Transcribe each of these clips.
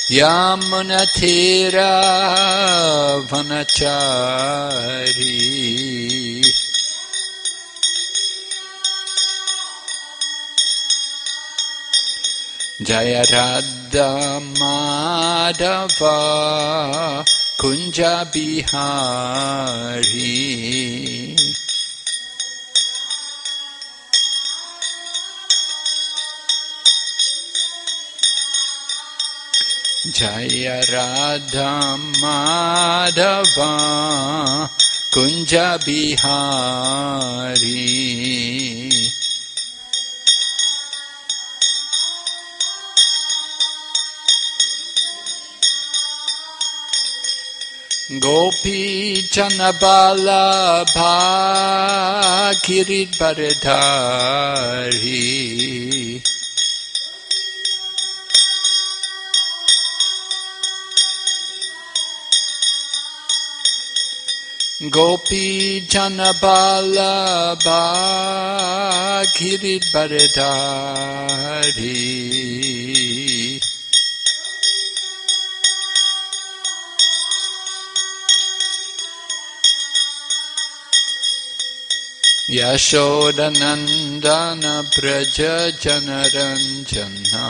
Yamunatira vanachari Jaya Radha Madhava Kunja Bihari Jaya Radha Madhava Kunja Bihari Gopi Janabala Kirit Baradhari Gopi Janabala Kirit Baradhari Yashodanandana Braja Janaranjana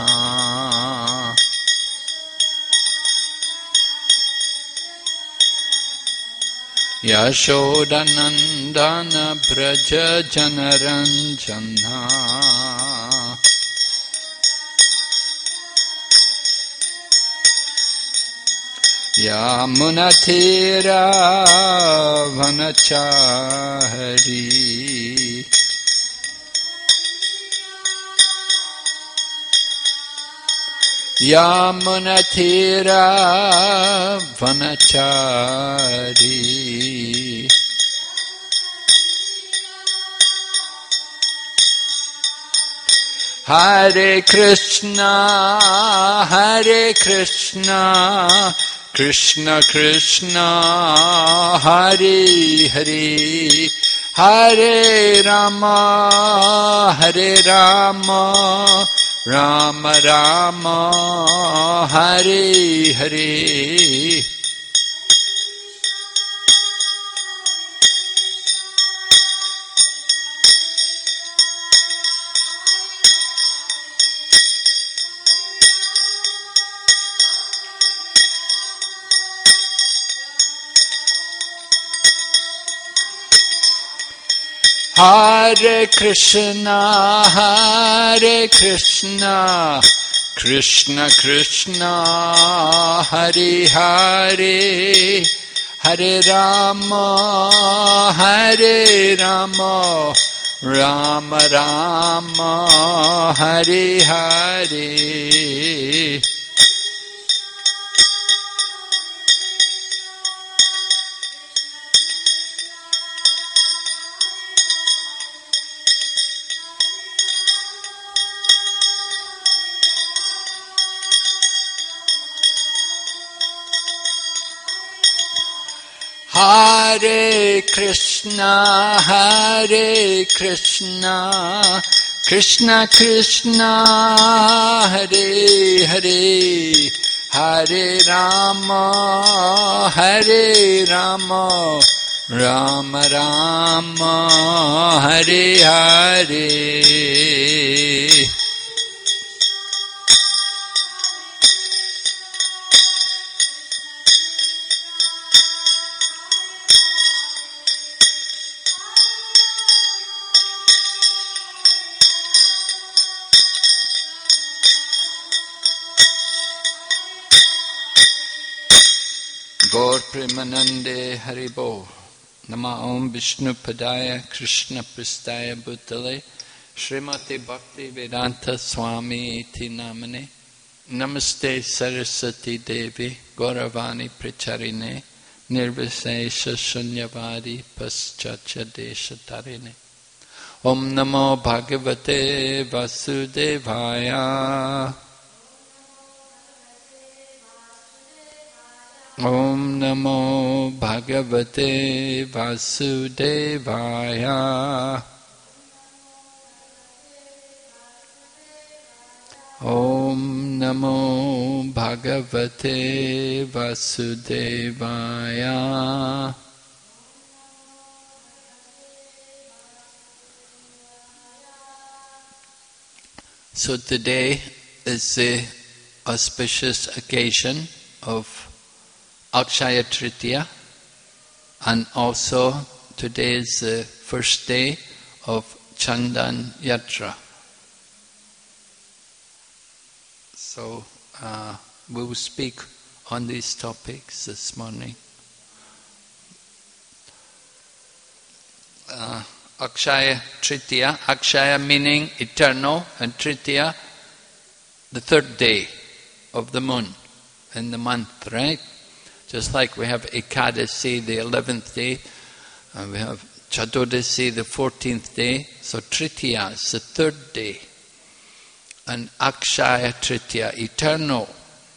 Yashodanandana Braja Janaranjana Yamunatira vanachari Yamunatira vanachari Hare Krishna Krishna Krishna Hare Hare Hare Rama Rama Rama Hare Hare Hare Krishna Krishna Krishna Hare Hare Hare Rama Rama Rama Hare Hare Hare Krishna Krishna Krishna Hare Hare Hare Rama Rama Rama Hare Hare Gaur Premanande Haribo Nama Om Vishnu Padaya Krishna Pristaya Bhutale Srimati Bhakti Vedanta Swami Iti Namane Namaste Saraswati Devi Gauravani Pracharine Nirvisesha Shunyavadi Paschacha Desha Tarine Om Namo Bhagavate Vasudevaya Om Namo Bhagavate Vasudevaya Om Namo Bhagavate Vasudevaya. So today is the auspicious occasion of Akshaya Tritiya, and also today is the first day of Chandan Yatra. So we will speak on these topics this morning. Akshaya Tritiya, Akshaya meaning eternal, and Tritiya, the third day of the moon in the month, right? Just like we have Ekadasi, the 11th day, and we have Chaturdasi, the 14th day. So Tritiya is the third day. And Akshaya Tritiya, eternal.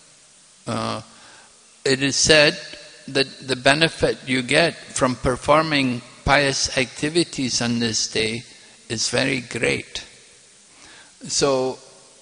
It is said that the benefit you get from performing pious activities on this day is very great. So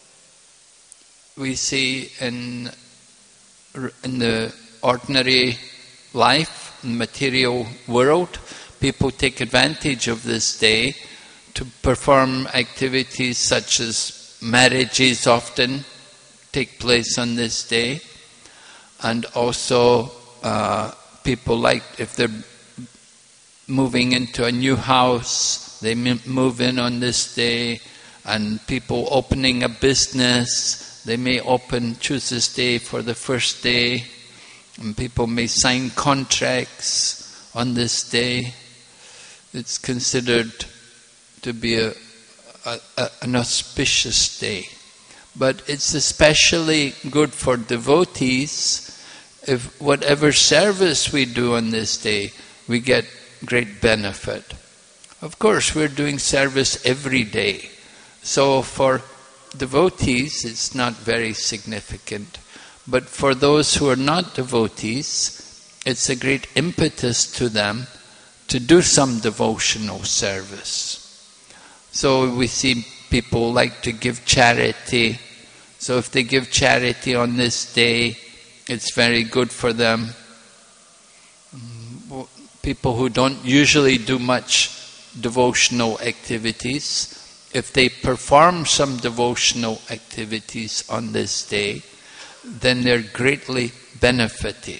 we see in the ordinary life, in the material world, people take advantage of this day to perform activities such as marriages often take place on this day, and also people like, if they're moving into a new house, they move in on this day, and people opening a business, they may choose this day for the first day, and people may sign contracts on this day. It's considered to be an auspicious day. But it's especially good for devotees. If whatever service we do on this day, we get great benefit. Of course, we're doing service every day. So for devotees, it's not very significant. But for those who are not devotees, it's a great impetus to them to do some devotional service. So we see people like to give charity. So if they give charity on this day, it's very good for them. People who don't usually do much devotional activities, if they perform some devotional activities on this day, then they're greatly benefited.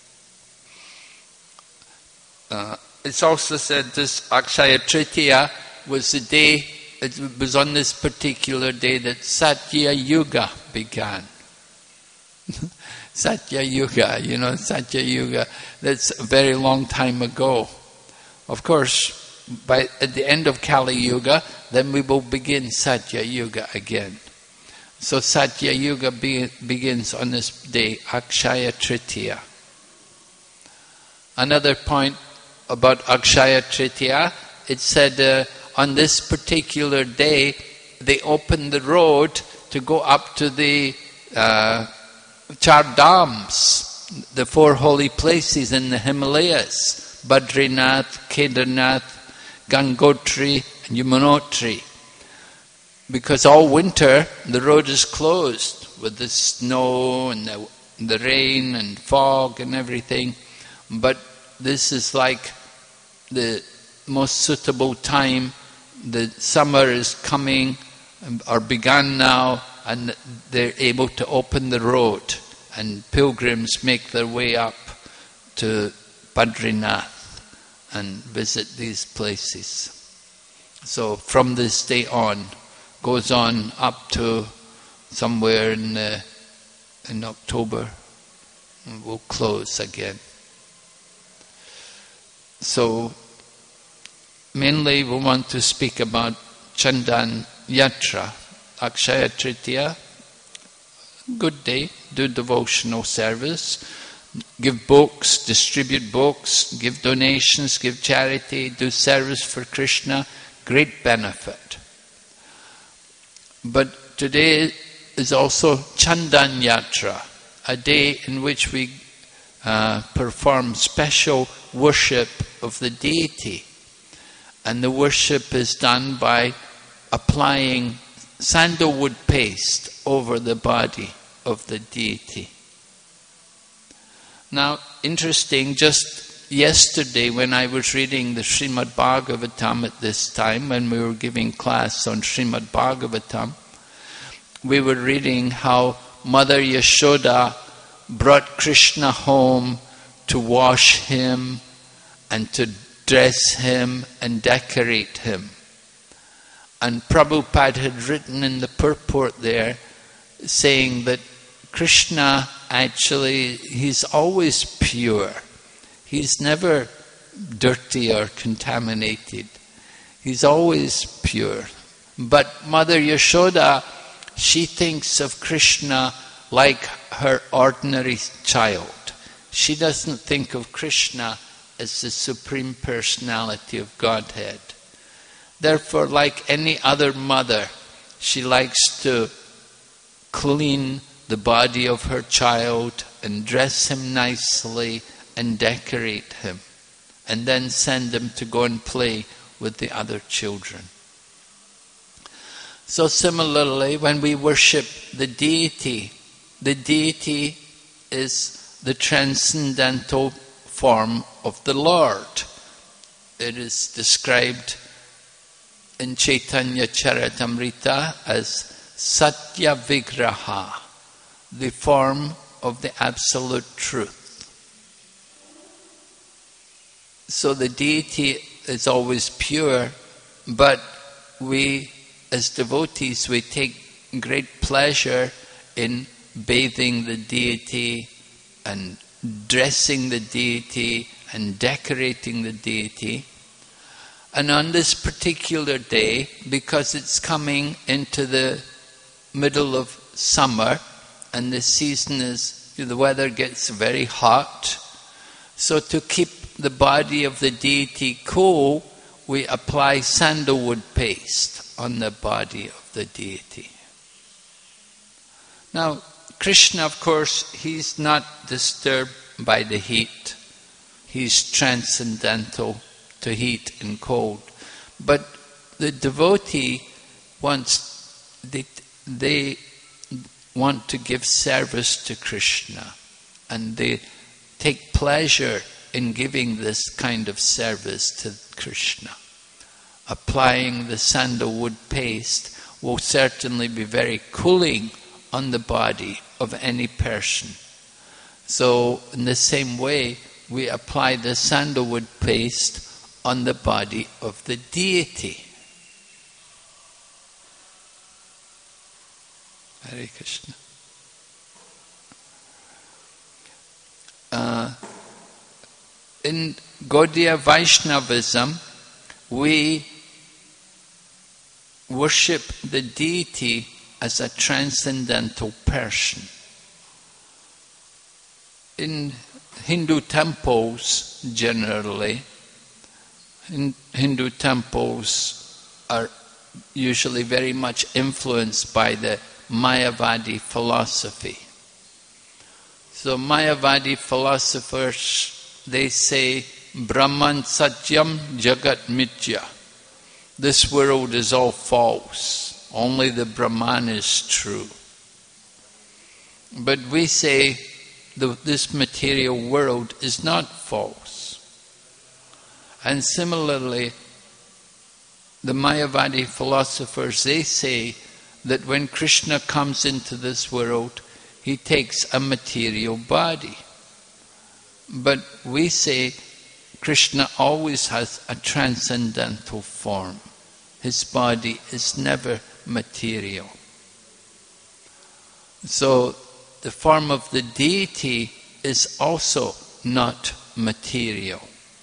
It's also said this Akshaya Tritiya was the day, it was on this particular day that Satya Yuga began. Satya Yuga, Satya Yuga, that's a very long time ago. Of course, at the end of Kali Yuga, then we will begin Satya Yuga again. So Satya Yuga begins on this day, Akshaya Tritiya. Another point about Akshaya Tritiya, it said on this particular day, they opened the road to go up to the Char Dhams, the 4 holy places in the Himalayas, Badrinath, Kedarnath, Gangotri and Yamunotri. Because all winter the road is closed with the snow and the rain and fog and everything. But this is like the most suitable time. The summer is coming or begun now, and they're able to open the road, and pilgrims make their way up to Badrinath and visit these places. So from this day on, goes on up to somewhere in October, and we'll close again. So mainly we want to speak about Chandan Yatra, Akshaya Tritiya. Good day, do devotional service, give books, distribute books, give donations, give charity, do service for Krishna, great benefit. But today is also Chandan Yatra, a day in which we perform special worship of the deity. And the worship is done by applying sandalwood paste over the body. of the deity. Now, interesting, just yesterday when I was reading the Srimad Bhagavatam at this time, when we were giving class on Srimad Bhagavatam, we were reading how Mother Yashoda brought Krishna home to wash him and to dress him and decorate him. And Prabhupada had written in the purport there saying that Krishna actually, he's always pure. He's never dirty or contaminated. He's always pure. But Mother Yashoda, she thinks of Krishna like her ordinary child. She doesn't think of Krishna as the Supreme Personality of Godhead. Therefore, like any other mother, she likes to clean the body of her child and dress him nicely and decorate him, and then send him to go and play with the other children. So similarly, when we worship the deity is the transcendental form of the Lord. It is described in Chaitanya Charitamrita as Satya Vigraha, the form of the absolute truth. So the deity is always pure, but we as devotees, we take great pleasure in bathing the deity and dressing the deity and decorating the deity. And on this particular day, because it's coming into the middle of summer and the season is, the weather gets very hot, so to keep the body of the deity cool, we apply sandalwood paste on the body of the deity. Now, Krishna, of course, he's not disturbed by the heat. He's transcendental to heat and cold. But the devotee wants, they want to give service to Krishna, and they take pleasure in giving this kind of service to Krishna. Applying the sandalwood paste will certainly be very cooling on the body of any person. So in the same way, we apply the sandalwood paste on the body of the deity. Hare Krishna. In Gaudiya Vaishnavism, we worship the deity as a transcendental person. In Hindu temples, generally, Hindu temples are usually very much influenced by the Mayavadi philosophy. So Mayavadi philosophers, they say, Brahman Satyam Jagat Mithya. This world is all false. Only the Brahman is true. But we say this material world is not false. And similarly, the Mayavadi philosophers, they say that when Krishna comes into this world, he takes a material body. But we say Krishna always has a transcendental form. His body is never material. So the form of the deity is also not material.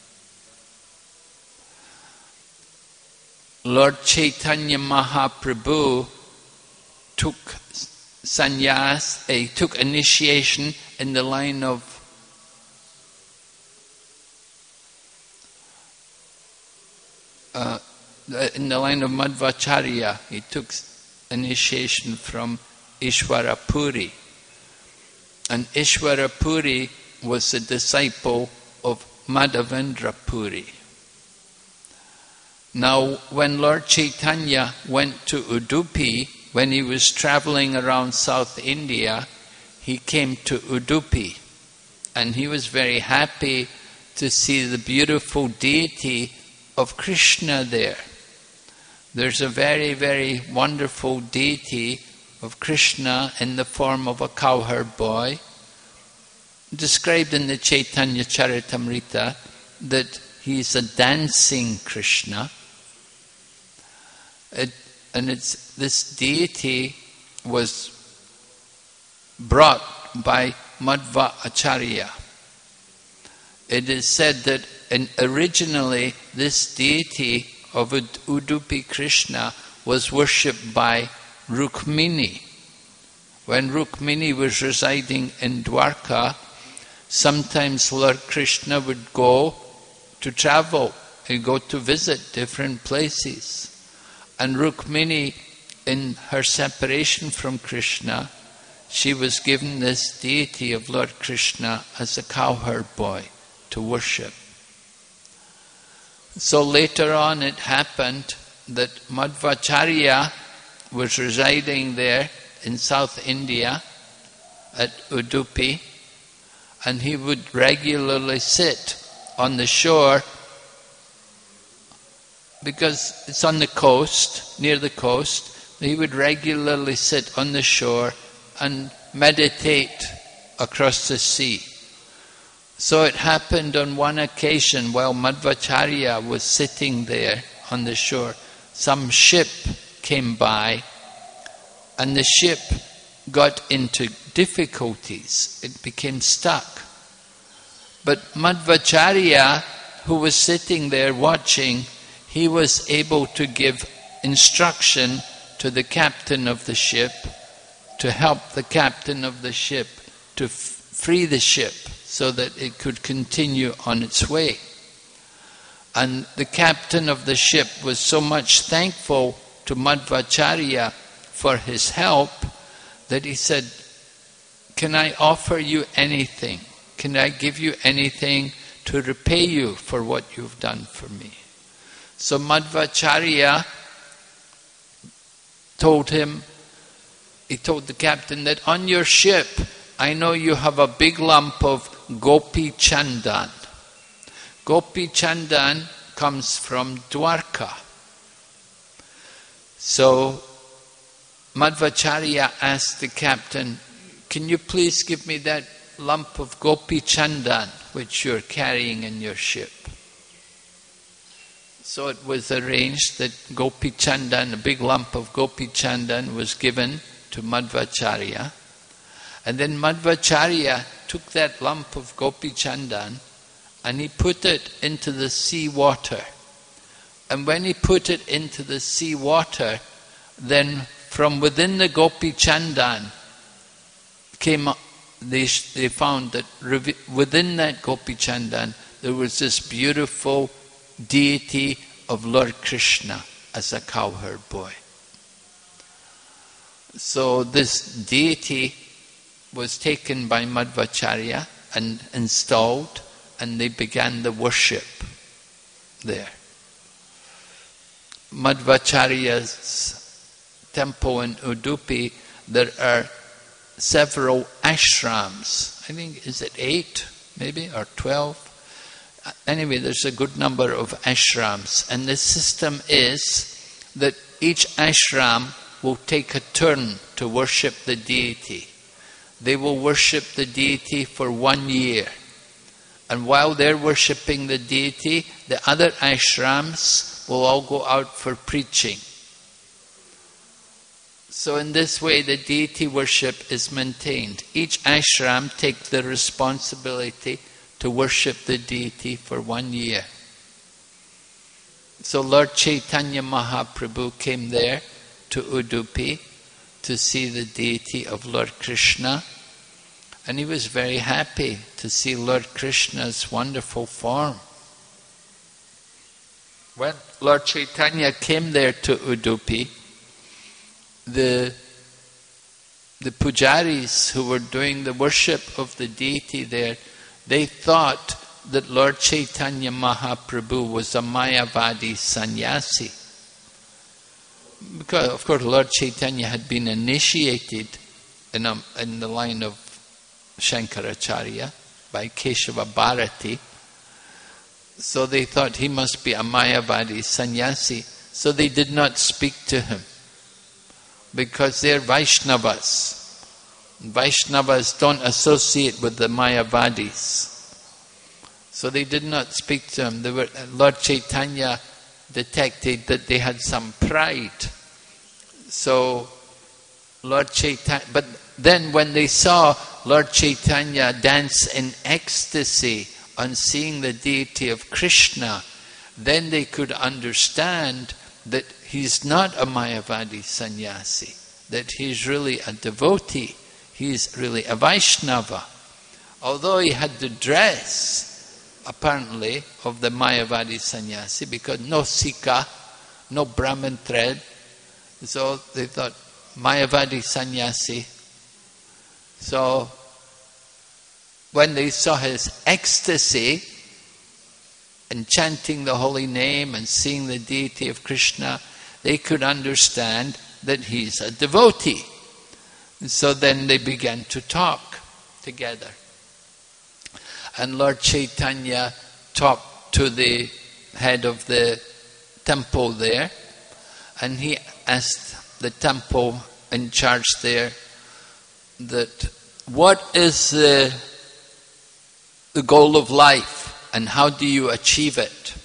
Lord Chaitanya Mahaprabhu took sannyas, he took initiation in the line of Madhvacharya. He took initiation from Ishwara Puri. And Ishwara Puri was a disciple of Madhavendra Puri. Now, when Lord Chaitanya went to Udupi, when he was traveling around South India, he came to Udupi, and he was very happy to see the beautiful deity of Krishna there. There's a very, very wonderful deity of Krishna in the form of a cowherd boy, described in the Chaitanya Charitamrita that he's a dancing Krishna. This deity was brought by Madhva Acharya. It is said that originally this deity of Udupi Krishna was worshipped by Rukmini. When Rukmini was residing in Dwarka, sometimes Lord Krishna would go to travel and go to visit different places. And Rukmini, in her separation from Krishna, she was given this deity of Lord Krishna as a cowherd boy to worship. So later on it happened that Madhvacharya was residing there in South India at Udupi, and he would regularly sit on the shore, because it's on the coast, near the coast. He would regularly sit on the shore and meditate across the sea. So it happened on one occasion while Madhvacharya was sitting there on the shore, some ship came by, and the ship got into difficulties. It became stuck. But Madhvacharya, who was sitting there watching, he was able to give instruction to the captain of the ship to help the captain of the ship to free the ship so that it could continue on its way. And the captain of the ship was so much thankful to Madhvacharya for his help that he said, "Can I offer you anything? Can I give you anything to repay you for what you've done for me?" So Madhvacharya told the captain that on your ship, I know you have a big lump of Gopi Chandan. Gopi Chandan comes from Dwarka. So Madhvacharya asked the captain, "Can you please give me that lump of Gopi Chandan which you're carrying in your ship?" So it was arranged that Gopi Chandan, a big lump of Gopi Chandan, was given to Madhvacharya. And then Madhvacharya took that lump of Gopi Chandan and he put it into the sea water. And when he put it into the sea water, then from within the Gopi Chandan came up, they found that within that Gopi Chandan there was this beautiful deity of Lord Krishna as a cowherd boy. So this deity was taken by Madhvacharya and installed, and they began the worship there. Madhvacharya's temple in Udupi, there are several ashrams. I think, is it 8 maybe, or 12? Anyway, there's a good number of ashrams, and the system is that each ashram will take a turn to worship the deity. They will worship the deity for 1 year. And while they're worshipping the deity, the other ashrams will all go out for preaching. So in this way, the deity worship is maintained. Each ashram takes the responsibility to worship the deity for 1 year. So Lord Chaitanya Mahaprabhu came there to Udupi to see the deity of Lord Krishna, and he was very happy to see Lord Krishna's wonderful form. When Lord Chaitanya came there to Udupi, the pujaris who were doing the worship of the deity there, they thought that Lord Chaitanya Mahaprabhu was a Mayavadi sannyasi. Because, of course, Lord Chaitanya had been initiated in the line of Shankaracharya by Keshava Bharati. So they thought he must be a Mayavadi sannyasi. So they did not speak to him because they're Vaishnavas. Vaishnavas don't associate with the Mayavadis. So they did not speak to him. Lord Chaitanya detected that they had some pride. So Lord Chaitanya, but then when they saw Lord Chaitanya dance in ecstasy on seeing the deity of Krishna, then they could understand that he's not a Mayavadi sannyasi, that he's really a devotee, he's really a Vaishnava. Although he had the dress, apparently, of the Mayavadi sannyasi, because no sika, no Brahman thread, so they thought, Mayavadi sannyasi. So when they saw his ecstasy and chanting the holy name and seeing the deity of Krishna, they could understand that he's a devotee. And so then they began to talk together. And Lord Chaitanya talked to the head of the temple there, and he asked the temple in charge there that what is the goal of life and how do you achieve it?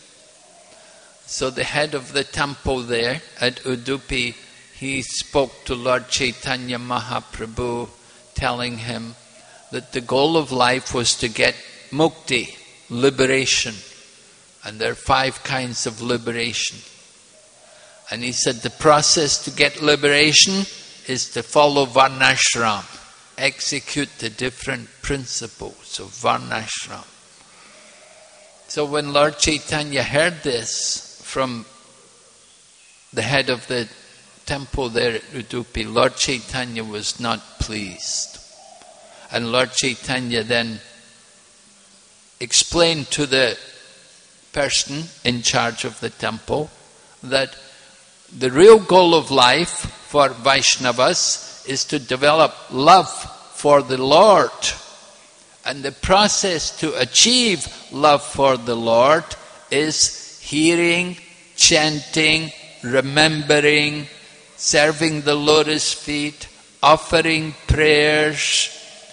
So the head of the temple there at Udupi, he spoke to Lord Chaitanya Mahaprabhu, telling him that the goal of life was to get mukti, liberation. And there are 5 kinds of liberation. And he said the process to get liberation is to follow Varnashram, execute the different principles of Varnashram. So when Lord Chaitanya heard this from the head of the temple there at Udupi, Lord Chaitanya was not pleased. And Lord Chaitanya then explained to the person in charge of the temple that the real goal of life for Vaishnavas is to develop love for the Lord. And the process to achieve love for the Lord is hearing, chanting, remembering, serving the lotus feet, offering prayers,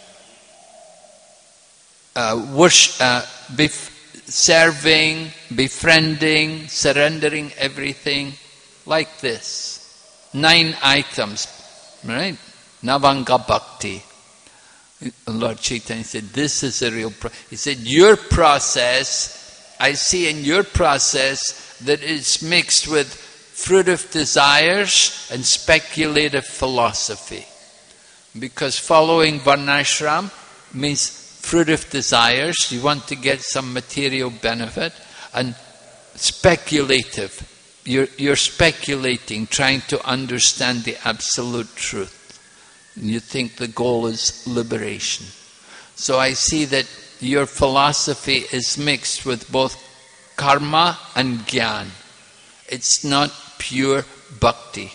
serving, befriending, surrendering everything, like this. 9 items, right? Navanga Bhakti. Lord Chaitanya said, this is a real process. He said, your process, I see in your process that it's mixed with fruitive desires and speculative philosophy. Because following Varnashram means fruitive desires, you want to get some material benefit, and speculative. You're speculating, trying to understand the absolute truth. And you think the goal is liberation. So I see that your philosophy is mixed with both karma and jnana. It's not pure bhakti.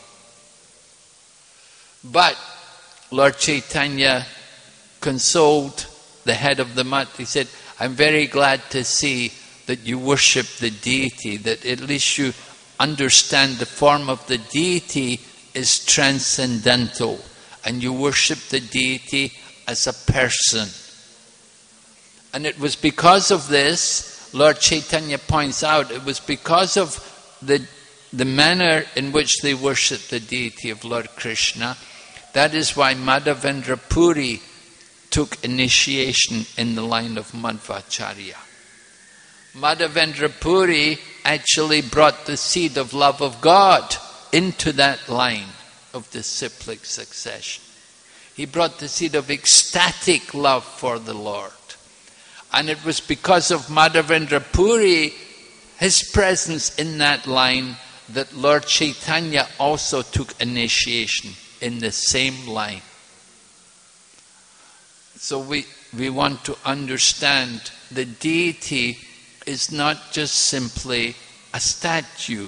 But Lord Chaitanya consoled the head of the mutt. He said, I'm very glad to see that you worship the deity, that at least you understand the form of the deity is transcendental, and you worship the deity as a person. And it was because of this, Lord Chaitanya points out, it was because of the manner in which they worship the deity of Lord Krishna. That is why Madhavendra Puri took initiation in the line of Madhvacharya. Madhavendra Puri actually brought the seed of love of God into that line of disciplic succession. He brought the seed of ecstatic love for the Lord. And it was because of Madhavendra Puri, his presence in that line, that Lord Chaitanya also took initiation in the same line. So we want to understand the deity is not just simply a statue.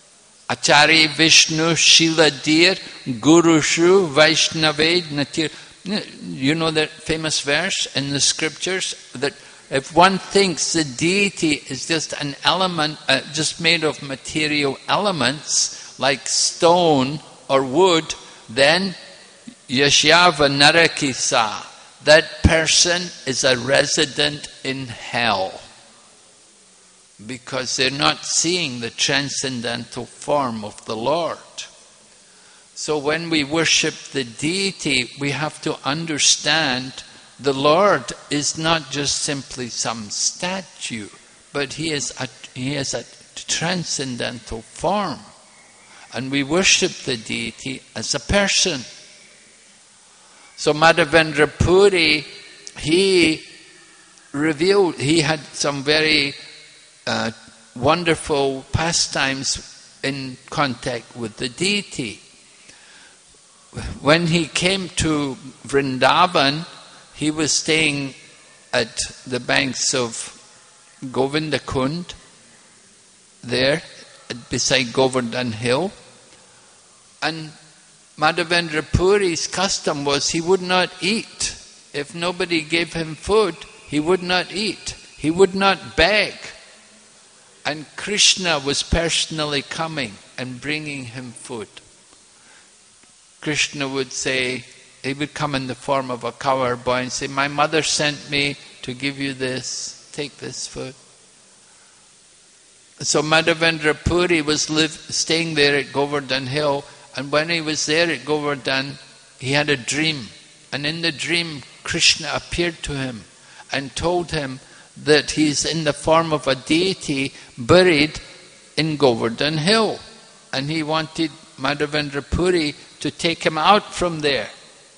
Acharya Vishnu Shila Dir Guru Shru Vaishnave Natir. You know that famous verse in the scriptures that if one thinks the deity is just an element, just made of material elements like stone or wood, then Yashyava Narakisa, that person is a resident in hell, because they're not seeing the transcendental form of the Lord. So when we worship the deity, we have to understand the Lord is not just simply some statue, but He is a transcendental form. And we worship the deity as a person. So Madhavendra Puri, he had some very wonderful pastimes in contact with the deity. When he came to Vrindavan, he was staying at the banks of Govindakund, there beside Govardhan Hill. And Madhavendra Puri's custom was he would not eat. If nobody gave him food, he would not eat. He would not beg. And Krishna was personally coming and bringing him food. Krishna would say, he would come in the form of a cowherd boy and say, my mother sent me to give you this, take this food. So Madhavendra Puri was staying there at Govardhan Hill, and when he was there at Govardhan, he had a dream. And in the dream, Krishna appeared to him and told him that he's in the form of a deity buried in Govardhan Hill. And he wanted Madhavendra Puri to take him out from there.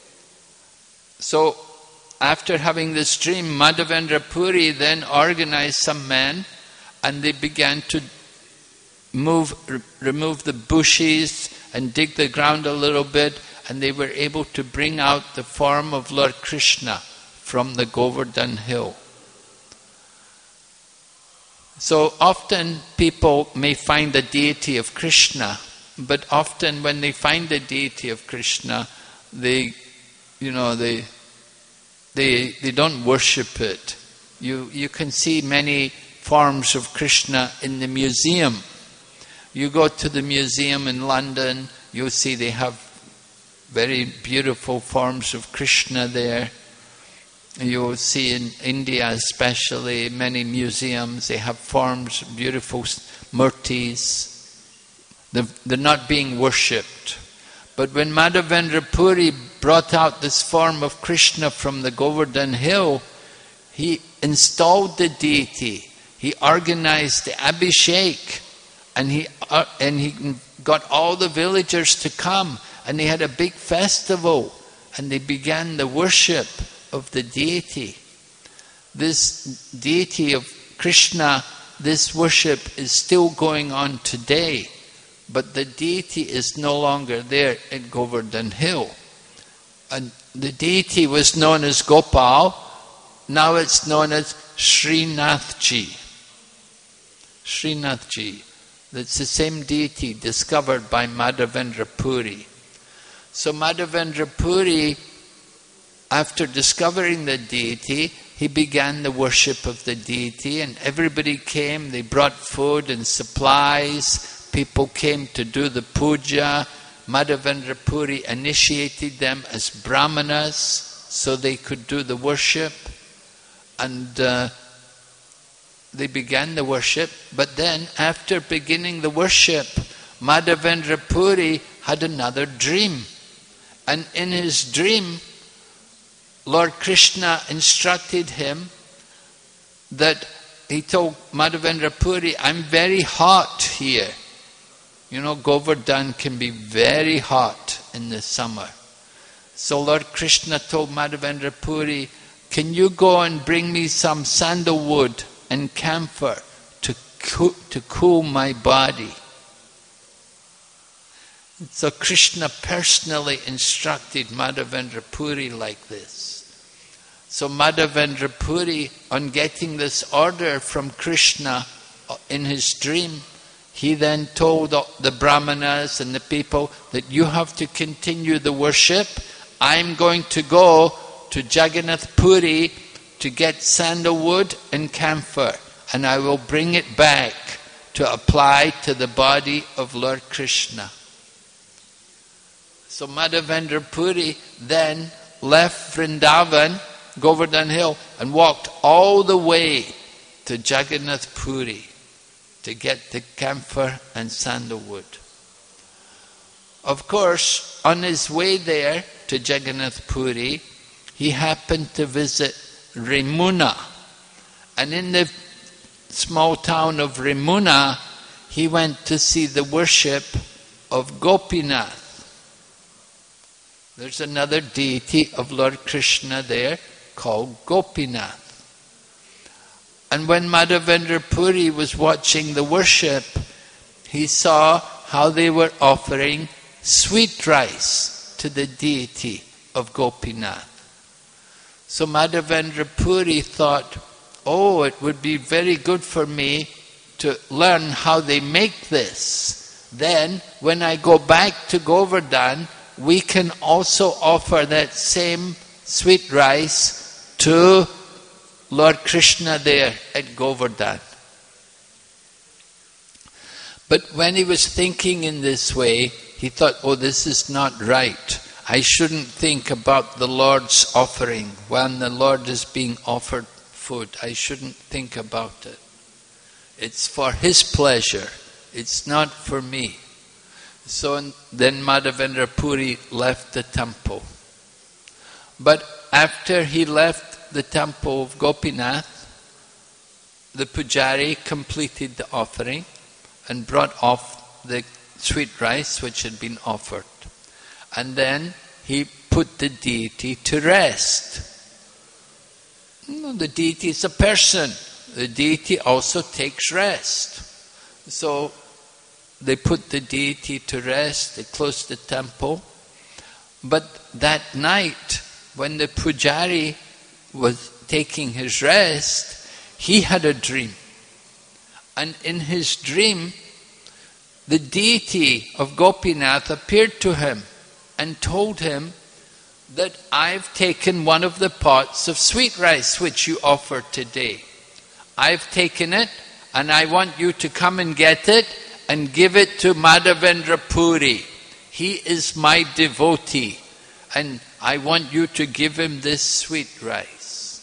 So after having this dream, Madhavendra Puri then organized some men, and they began to remove the bushes and dig the ground a little bit, and they were able to bring out the form of Lord Krishna from the Govardhan Hill. So often people may find the deity of Krishna, but often when they find the deity of Krishna, they don't worship it. You can see many forms of Krishna in the museum. You go to the museum in London, you'll see they have very beautiful forms of Krishna there. You'll see in India especially, many museums, they have forms, beautiful murtis. They're not being worshipped. But when Madhavendra Puri brought out this form of Krishna from the Govardhan Hill, he installed the deity. He organized the Abhishek, and he got all the villagers to come, and they had a big festival, and they began the worship of the deity. This deity of Krishna, this worship is still going on today, but the deity is no longer there at Govardhan Hill. And the deity was known as Gopal, now it's known as Srinathji. Srinathji. That's the same deity discovered by Madhavendra Puri. So Madhavendra Puri, after discovering the deity, he began the worship of the deity, and everybody came, they brought food and supplies, people came to do the puja. Madhavendra Puri initiated them as brahmanas so they could do the worship, and they began the worship. But then after beginning the worship, Madhavendra Puri had another dream, and in his dream Lord Krishna instructed him that he told Madhavendra Puri, I'm very hot here. You know, Govardhan can be very hot in the summer. So Lord Krishna told Madhavendra Puri, can you go and bring me some sandalwood and camphor to cool my body? So Krishna personally instructed Madhavendra Puri like this. So Madhavendra Puri, on getting this order from Krishna in his dream, he then told the brahmanas and the people that you have to continue the worship I'm going to go to Jagannath Puri to get sandalwood and camphor, and I will bring it back to apply to the body of Lord Krishna. So Madhavendra Puri then left Vrindavan, Govardhan Hill, and walked all the way to Jagannath Puri to get the camphor and sandalwood. Of course, on his way there to Jagannath Puri, he happened to visit Remuna. And in the small town of Remuna, he went to see the worship of Gopinath. There's another deity of Lord Krishna there called Gopinath. And when Madhavendra Puri was watching the worship, he saw how they were offering sweet rice to the deity of Gopinath. So Madhavendra Puri thought, oh, it would be very good for me to learn how they make this. Then, when I go back to Govardhan, we can also offer that same sweet rice to Lord Krishna there at Govardhan. But when he was thinking in this way, he thought, oh, this is not right. I shouldn't think about the Lord's offering when the Lord is being offered food. I shouldn't think about it. It's for His pleasure. It's not for me. So then Madhavendra Puri left the temple. But after he left the temple of Gopinath, the pujari completed the offering and brought off the sweet rice which had been offered. And then he put the deity to rest. No, the deity is a person. The deity also takes rest. So they put the deity to rest, they closed the temple. But that night, when the pujari was taking his rest, he had a dream. And in his dream, the deity of Gopinath appeared to him and told him that I've taken one of the pots of sweet rice which you offered today. I've taken it and I want you to come and get it and give it to Madhavendra Puri. He is my devotee and I want you to give him this sweet rice.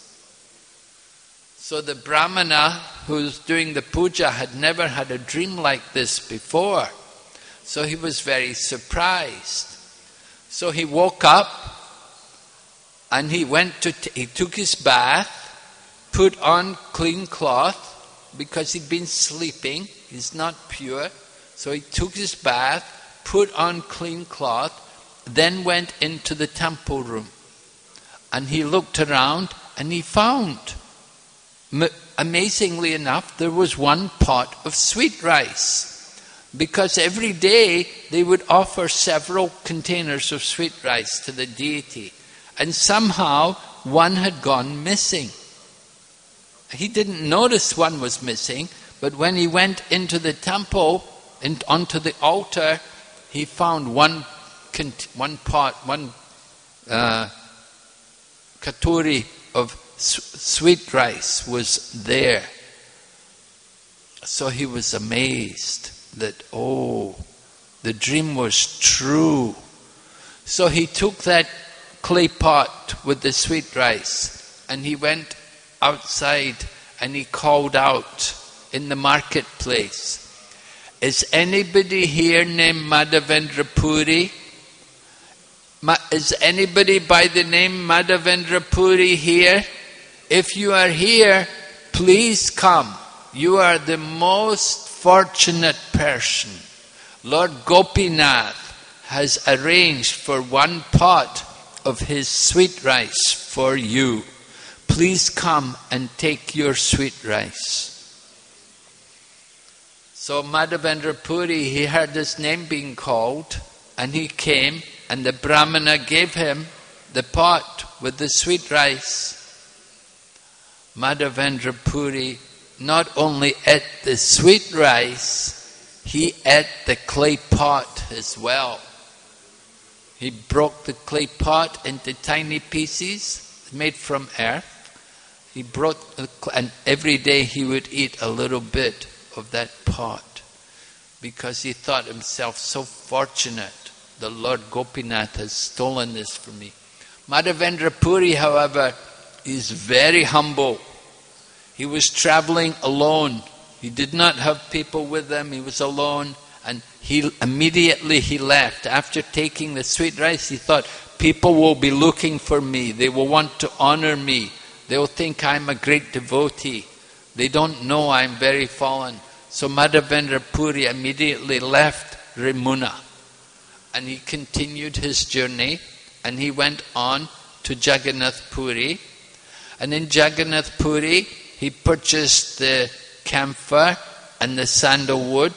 So the Brahmana who's doing the puja had never had a dream like this before. So he was very surprised. So he woke up and he took his bath, put on clean cloth, because he'd been sleeping, he's not pure. So he took his bath, put on clean cloth, then went into the temple room. And he looked around and he found, amazingly enough, there was one pot of sweet rice. Because every day they would offer several containers of sweet rice to the deity. And somehow one had gone missing. He didn't notice one was missing, but when he went into the temple, onto the altar, he found one katuri of sweet rice was there. So he was amazed that, oh, the dream was true. So he took that clay pot with the sweet rice and he went outside and he called out in the marketplace, is anybody here named Madhavendra Puri? Is anybody by the name Madhavendra Puri here? If you are here, please come. You are the most fortunate person. Lord Gopinath has arranged for one pot of his sweet rice for you. Please come and take your sweet rice. So Madhavendra Puri, he heard his name being called and he came and the Brahmana gave him the pot with the sweet rice. Madhavendra Puri not only ate the sweet rice, he ate the clay pot as well. He broke the clay pot into tiny pieces made from earth. He broke, and every day he would eat a little bit of that pot because he thought himself so fortunate. The Lord Gopinath has stolen this from me. Madhavendra Puri, however, is very humble. He was traveling alone. He did not have people with him. He was alone. And he immediately left. After taking the sweet rice, he thought, people will be looking for me. They will want to honor me. They will think I'm a great devotee. They don't know I'm very fallen. So Madhavendra Puri immediately left Remuna. And he continued his journey. And he went on to Jagannath Puri. And in Jagannath Puri, he purchased the camphor and the sandalwood.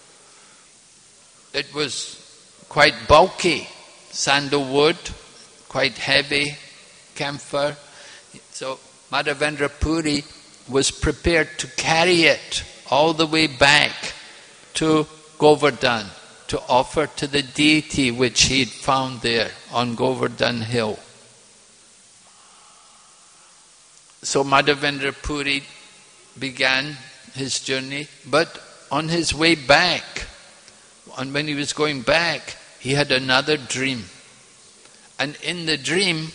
It was quite bulky, sandalwood, quite heavy, camphor. So Madhavendra Puri was prepared to carry it all the way back to Govardhan to offer to the deity which he had found there on Govardhan Hill. So Madhavendra Puri began his journey, but on his way back, and when he was going back, he had another dream. And in the dream,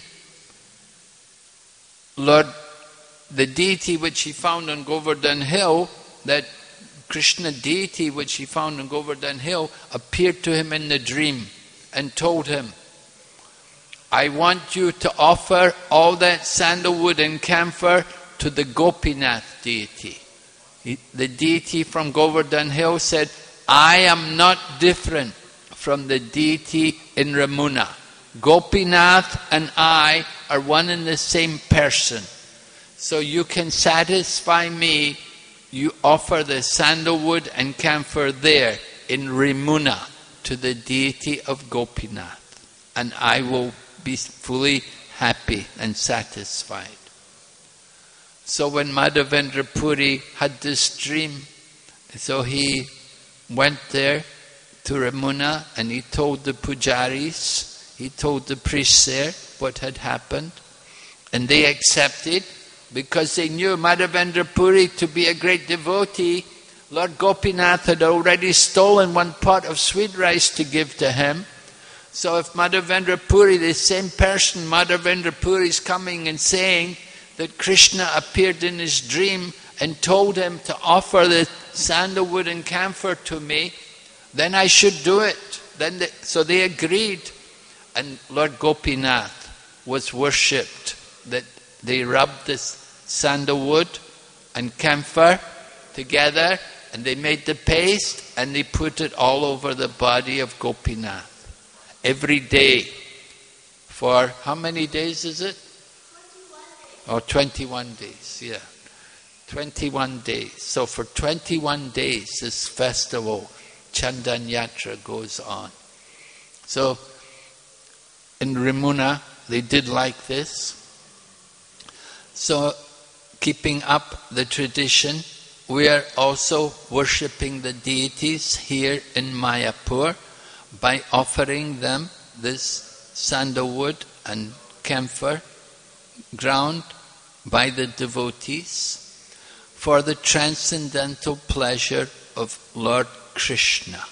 the deity which he found on Govardhan Hill, that Krishna deity which he found on Govardhan Hill, appeared to him in the dream and told him, I want you to offer all that sandalwood and camphor to the Gopinath deity. The deity from Govardhan Hill said, I am not different from the deity in Ramuna. Gopinath and I are one and the same person. So you can satisfy me, you offer the sandalwood and camphor there in Ramuna to the deity of Gopinath, and I will be fully happy and satisfied. So when Madhavendra Puri had this dream, so he went there to Ramuna and he told the pujaris, he told the priests there what had happened, and they accepted because they knew Madhavendra Puri to be a great devotee. Lord Gopinath had already stolen one pot of sweet rice to give to him. So if Madhavendra Puri, the same person, Madhavendra Puri is coming and saying that Krishna appeared in his dream and told him to offer the sandalwood and camphor to me, then I should do it. So they agreed, and Lord Gopinath was worshipped. That they rubbed this sandalwood and camphor together, and they made the paste, and they put it all over the body of Gopinath. Every day, for how many days is it? 21 days, yeah. 21 days. So for 21 days, this festival, Chandan Yatra, goes on. So in Ramuna, they did like this. So keeping up the tradition, we are also worshipping the deities here in Mayapur by offering them this sandalwood and camphor ground by the devotees for the transcendental pleasure of Lord Krishna.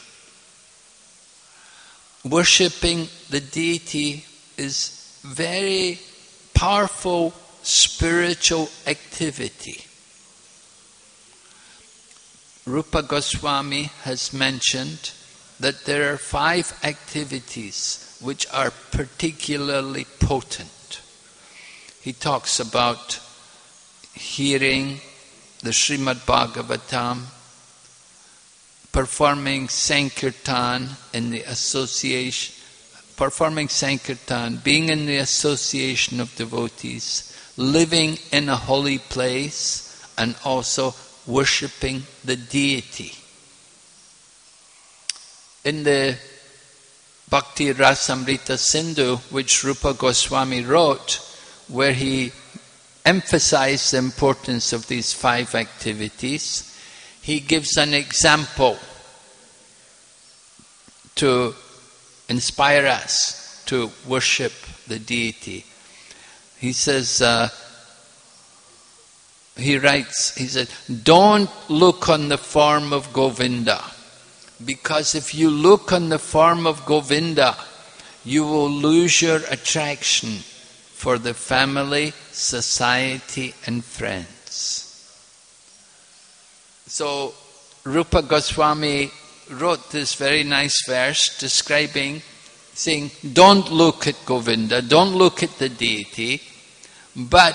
Worshipping the deity is very powerful spiritual activity. Rupa Goswami has mentioned that there are 5 activities which are particularly potent. He talks about hearing the Srimad Bhagavatam, performing Sankirtan in the association, performing Sankirtan, being in the association of devotees, living in a holy place, and also worshipping the deity. In the Bhakti Rasamrita Sindhu, which Rupa Goswami wrote, where he emphasized the importance of these 5 activities, he gives an example to inspire us to worship the deity. He says, he said, don't look on the form of Govinda, because if you look on the form of Govinda, you will lose your attraction for the family, society and friends. So Rupa Goswami wrote this very nice verse describing, saying, don't look at Govinda, don't look at the deity, but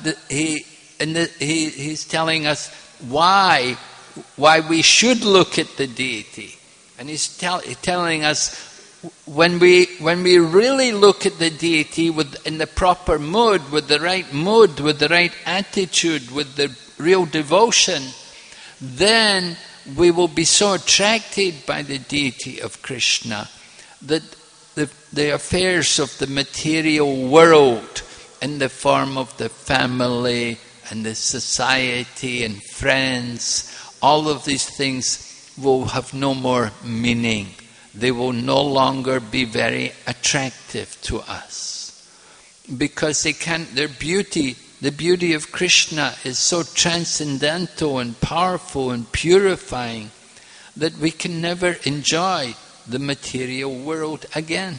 he's telling us why we should look at the deity. And he's telling us, when we really look at the deity in the proper mood, with the right attitude, with the real devotion, then we will be so attracted by the deity of Krishna that the affairs of the material world in the form of the family and the society and friends, all of these things will have no more meaning. They will no longer be very attractive to us, because their beauty, the beauty of Krishna is so transcendental and powerful and purifying that we can never enjoy the material world again.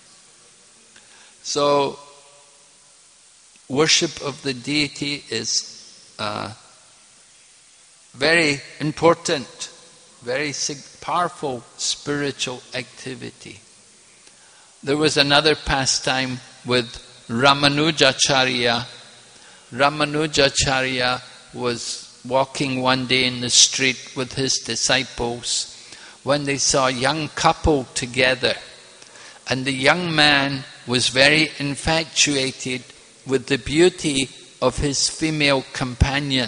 So, worship of the deity is very important, very powerful spiritual activity. There was another pastime with Ramanujacharya. Ramanujacharya was walking one day in the street with his disciples when they saw a young couple together, and the young man was very infatuated with the beauty of his female companion.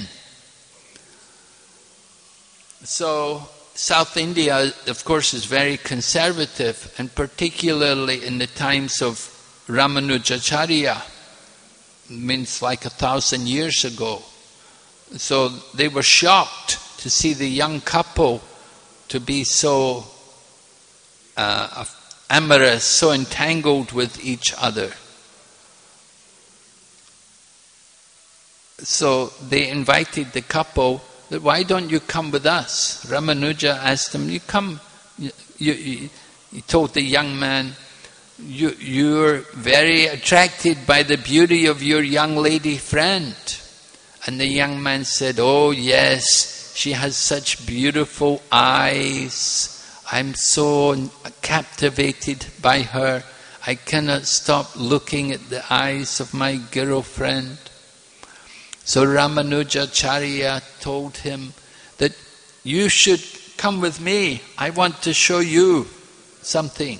So South India, of course, is very conservative, and particularly in the times of Ramanujacharya, means like 1,000 years ago. So they were shocked to see the young couple to be so amorous, so entangled with each other. So they invited the couple, that why don't you come with us? Ramanuja asked them, you come. He told the young man, you're very attracted by the beauty of your young lady friend. And the young man said, oh yes, she has such beautiful eyes. I'm so captivated by her. I cannot stop looking at the eyes of my girlfriend. So Ramanujacharya told him that you should come with me. I want to show you something.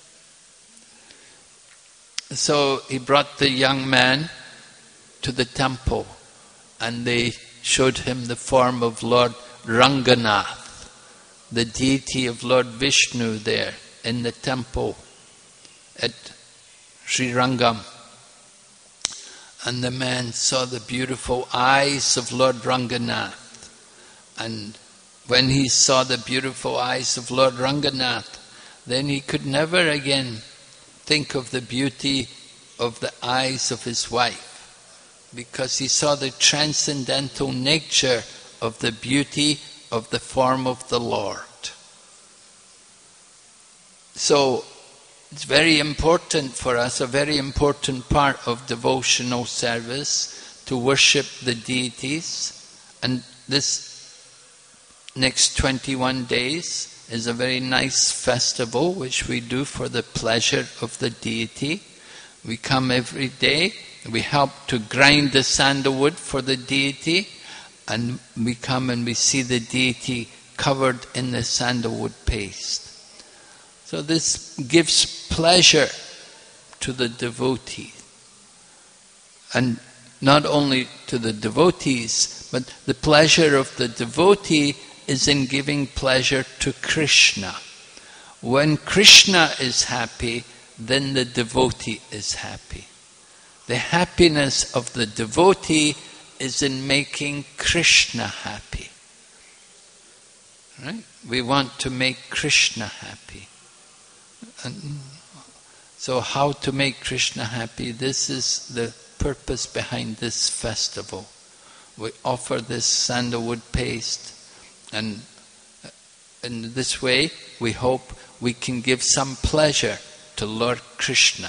So he brought the young man to the temple, and they showed him the form of Lord Ranganath, the deity of Lord Vishnu there in the temple at Srirangam. And the man saw the beautiful eyes of Lord Ranganath. And when he saw the beautiful eyes of Lord Ranganath, then he could never again think of the beauty of the eyes of his wife, because he saw the transcendental nature of the beauty of the form of the Lord. So, it's very important for us, a very important part of devotional service, to worship the deities. And this next 21 days is a very nice festival which we do for the pleasure of the deity. We come every day, we help to grind the sandalwood for the deity, and we come and we see the deity covered in the sandalwood paste. So this gives pleasure to the devotee. And not only to the devotees, but the pleasure of the devotee is in giving pleasure to Krishna. When Krishna is happy, then the devotee is happy. The happiness of the devotee is in making Krishna happy. Right? We want to make Krishna happy. And So how to make Krishna happy? This is the purpose behind this festival. We offer this sandalwood paste, and in this way we hope we can give some pleasure to Lord Krishna.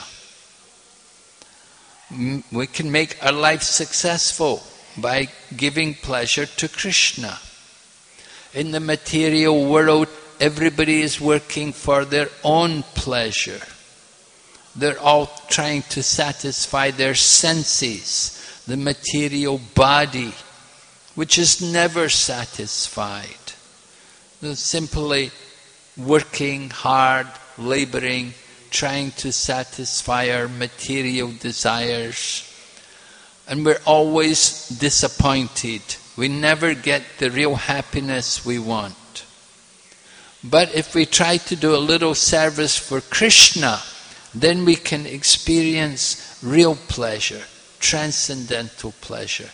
We can make our life successful by giving pleasure to Krishna. In the material world, everybody is working for their own pleasure. They're all trying to satisfy their senses, the material body, which is never satisfied. They're simply working hard, laboring, trying to satisfy our material desires. And we're always disappointed. We never get the real happiness we want. But if we try to do a little service for Krishna, then we can experience real pleasure, transcendental pleasure.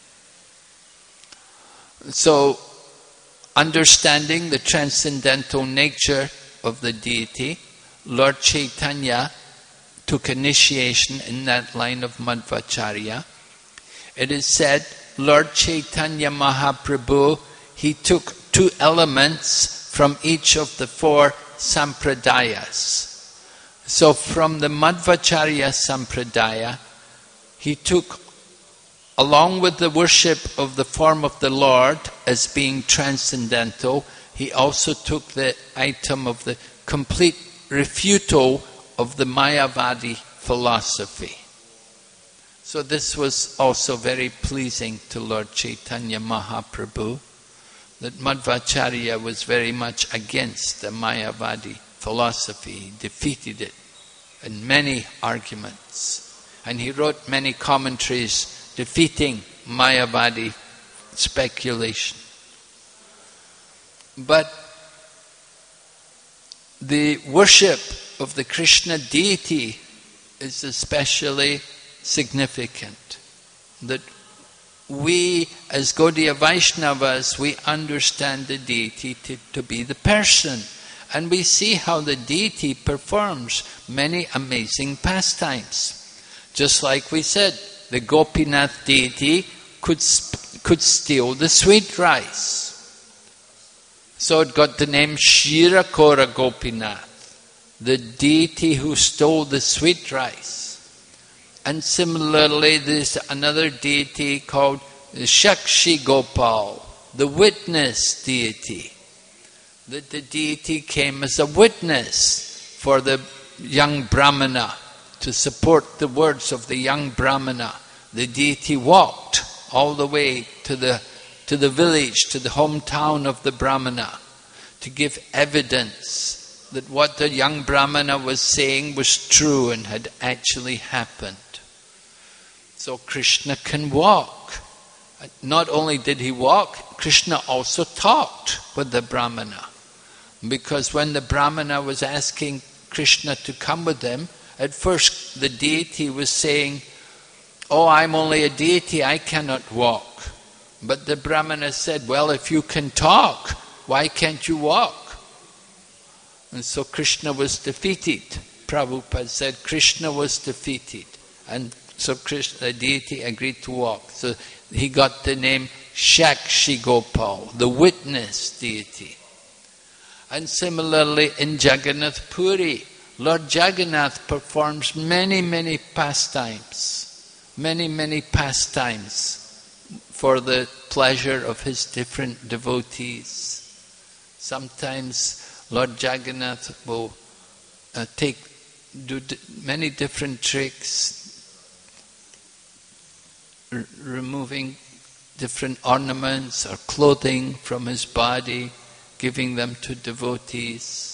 So, understanding the transcendental nature of the deity, Lord Chaitanya took initiation in that line of Madhvacharya. It is said, Lord Chaitanya Mahaprabhu, he took 2 elements from each of the 4 sampradayas. So from the Madhvacharya sampradaya, he took, along with the worship of the form of the Lord as being transcendental, he also took the item of the complete refutal of the Mayavadi philosophy. So this was also very pleasing to Lord Chaitanya Mahaprabhu, that Madhvacharya was very much against the Mayavadi philosophy. He defeated it in many arguments. And he wrote many commentaries defeating Mayavadi speculation. But the worship of the Krishna deity is especially significant. That we as Gaudiya Vaishnavas, we understand the deity to be the person. And we see how the deity performs many amazing pastimes. Just like we said, the Gopinath deity could steal the sweet rice. So it got the name Shirakora Gopinath, the deity who stole the sweet rice. And similarly, there's another deity called Shakshi Gopal, the witness deity. That the deity came as a witness for the young Brahmana, to support the words of the young Brahmana. The deity walked all the way to the village, to the hometown of the Brahmana, to give evidence that what the young Brahmana was saying was true and had actually happened. So Krishna can walk. Not only did he walk, Krishna also talked with the Brahmana. Because when the Brahmana was asking Krishna to come with them, at first the deity was saying, "Oh, I'm only a deity, I cannot walk." But the Brahmana said, "Well, if you can talk, why can't you walk?" And so Krishna was defeated. Prabhupada said Krishna was defeated. And so Krishna, the deity, agreed to walk. So he got the name Shakshi Gopal, the witness deity. And similarly in Jagannath Puri, Lord Jagannath performs many, many pastimes. Many pastimes for the pleasure of his different devotees. Sometimes Lord Jagannath will do many different tricks, removing different ornaments or clothing from his body, giving them to devotees.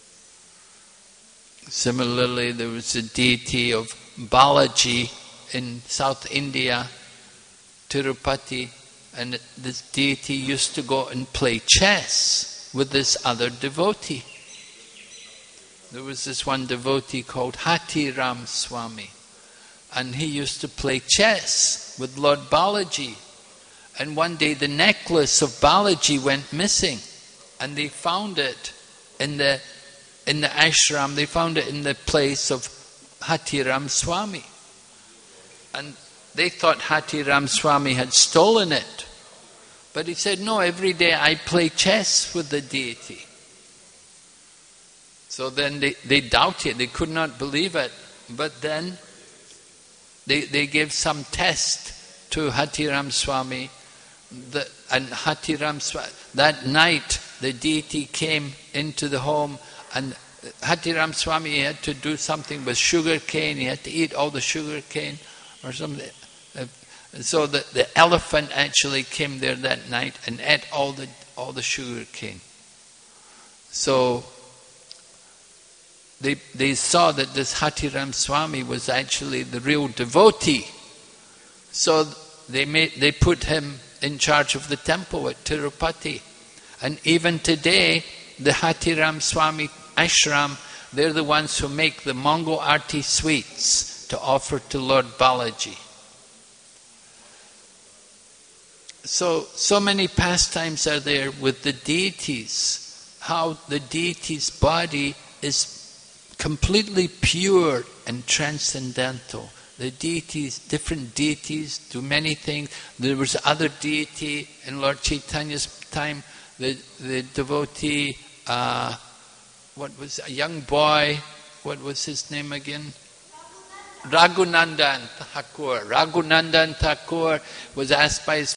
Similarly, there was a deity of Balaji in South India, Tirupati, and this deity used to go and play chess with this other devotee. There was this one devotee called Hatiram Swami, and he used to play chess with Lord Balaji. And one day the necklace of Balaji went missing, and they found it in the ashram. They found it in the place of Hatiram Swami. And they thought Hatiram Swami had stolen it. But he said, no, every day I play chess with the deity. So then they doubted, they could not believe it. But then they gave some test to Hatiram Swami. And Hatiram Swami, that night the deity came into the home, and Hatiram Swami had to do something with sugar cane. He had to eat all the sugar cane or something. So the elephant actually came there that night and ate all the sugar cane. So they saw that this Hatiram Swami was actually the real devotee. So they put him in charge of the temple at Tirupati. And even today, the Hatiram Swami ashram, they're the ones who make the Mango Aarti sweets to offer to Lord Balaji. So many pastimes are there with the deities, how the deity's body is completely pure and transcendental. The deities, different deities do many things. There was other deity in Lord Chaitanya's time, the devotee, what was a young boy, what was his name again? Raghunandan Thakur. Raghunandan Thakur was asked by his